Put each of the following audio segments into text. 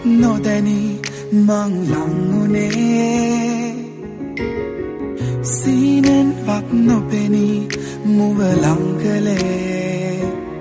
නොදැනි මං ලංවුනේ සීනෙන් වත් නොපෙනී මුව ලංකලේ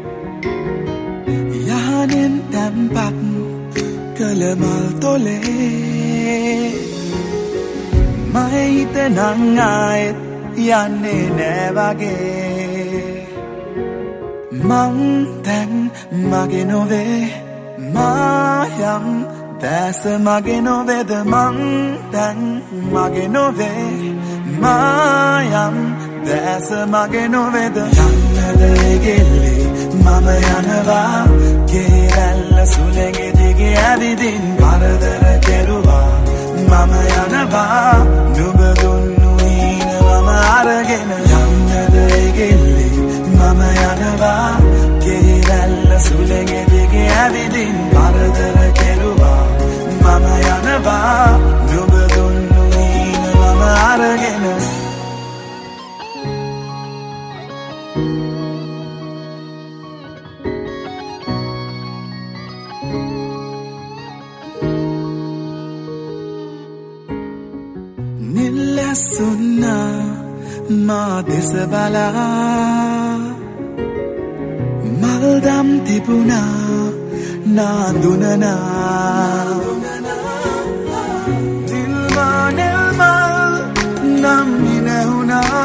යහනෙන් තැම්පත් කළ මල් තොලේ මගේ හිත නං ආයෙත් යන්නේ නෑ වගේ මං දැන් මගේ නොවේ මායම් දැස මගේ නොවේද මං දැන් මගේ නොවේ මායම් දැස මගේ නොවේද යන්නද ගෙල්ලි මම යනවා කේරැල්ල සුළඟේ දිගේ ඇවිදින් කරදර කෙරුවා මම යනවා නුඹ දුන්නු ඊන මම අරගෙන යන්නද ගෙල්ලි මම යනවා කේරැල්ල සුළඟේ දිගේ ඇවිදින් කරදර කෙරුවා මම යනවා නුඹ දුන්නු ඊන මම අරගෙන නිල්ලසුන්නා මා දෙස බලා මල්දම් තිබුණා නාඳුනනා දිල්මා නෙල්මල් නම් හිනහුණා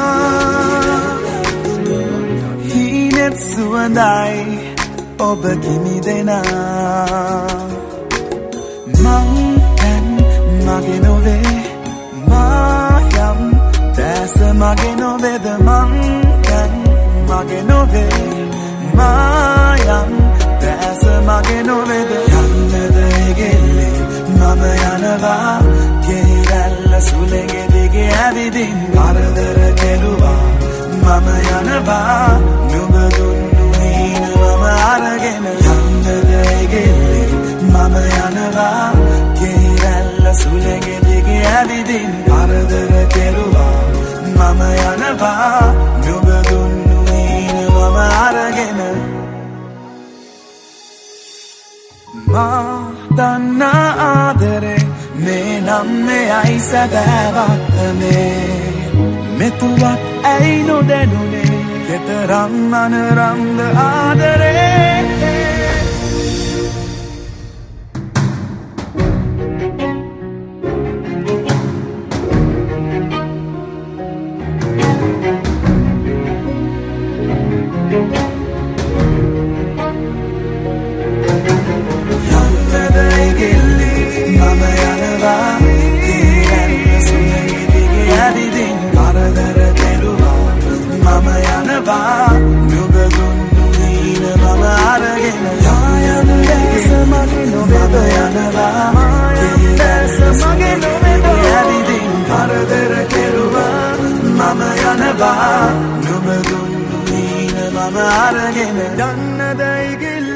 හීනෙත් සුවඳයි ඔබ කිමි දෙනා මං දැන් මගේ නොවේ මායම් දැස මගේ නොවේද මං දැන් මගේ නොවේ මායම් දැස මගේ නොවේද යන්නද ගෙල්ලි මම යනවා කේරැල්ල සුළඟේ දිගේ ඇවිදින් කරදර කෙරුවා මම යනවා නුඹ දුන්නු ඊන මම අරගෙන යන්නද ගෙල්ලි මම යනවා කේරැල්ල සුළඟේ දිගේ ඇවිදින් කරදර කෙරුවා මම යනවා නුඹ දුන්නු ඊන මම අරගෙන මා දන්නා ආදරේ මේ නම් මෙයයි සැදෑවක්තමේ මෙතුවක් ඇයි නොදැනුනේ කෙතරම් අනරම්ද ආදරේ නුඹ දුන්නු ඊන මම අරගෙන යන්නද ගෙල්ලි